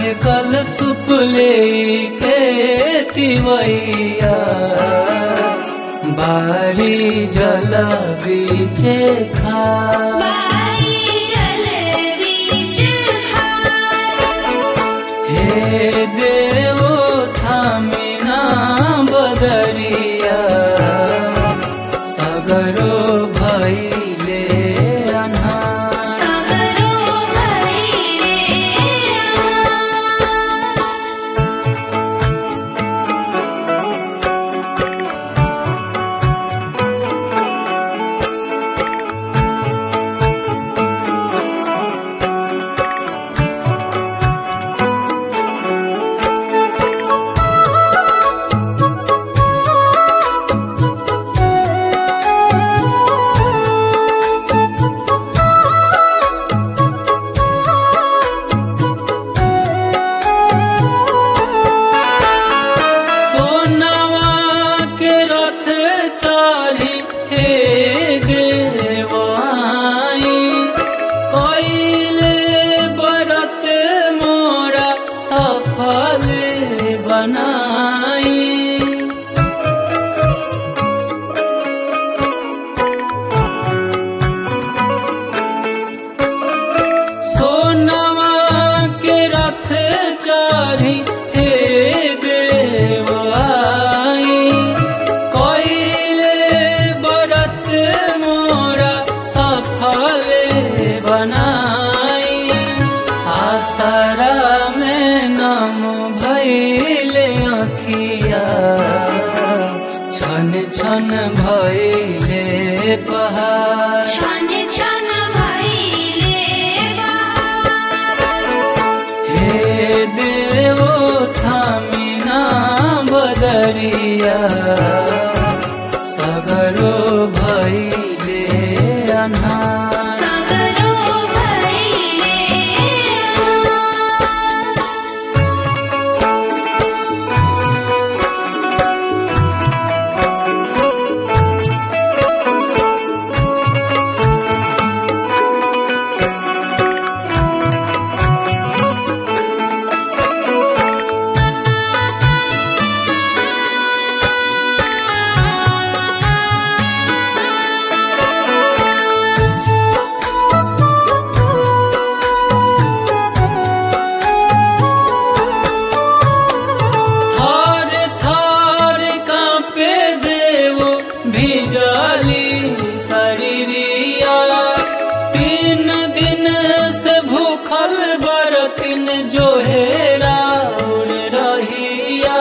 कल सुपले के तिवैया बारी जल बीचे खार। हे देवो थामिना बदरिया सगरो भइले अन्हार। सफल बनाई सोनवा के रथ चारी हे देव आई। कोइले बरत मोरा सफल बनाई। आसरा भइले अखिया छन छन भइले पहाड़। हे देवो थामिना बदरिया सगरो भइले अन्हार। भिजली शरीरिया 3 दिन से भूखल बरतिन जो हेरा और रहिया।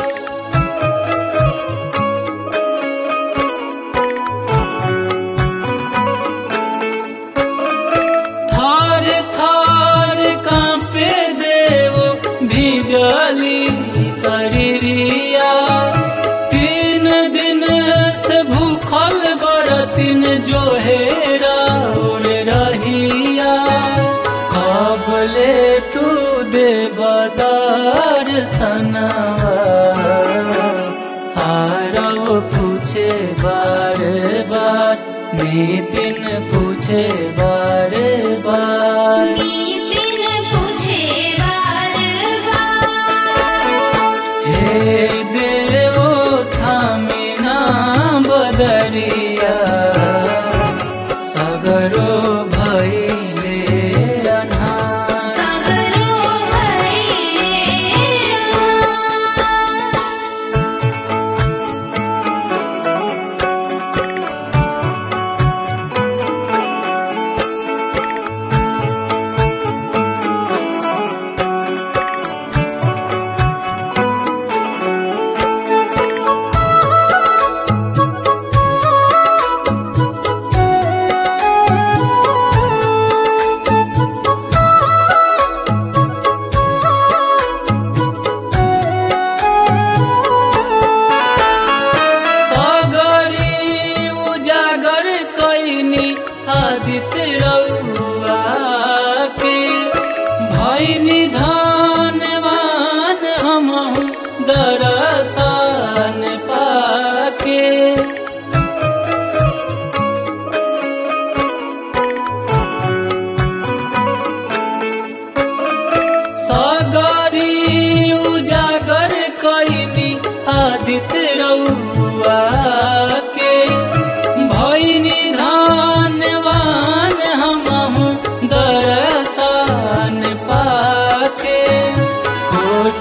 थार थार कांपे देवो भिजली शरीरिया 3 दिन से भूखल बरतिन जो हेरा और रहिया। कबले तू देवदार सनवा हारव पूछे बार बार नितिन पूछे बार बार। हे देवो थामिना बदरिया सगरो भइले अन्हार।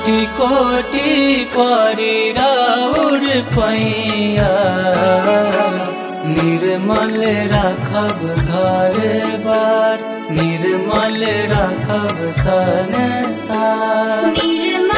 कोटि कोटि परि राउर पैया निर्मल राखब घर बार निर्मल राखब संसार।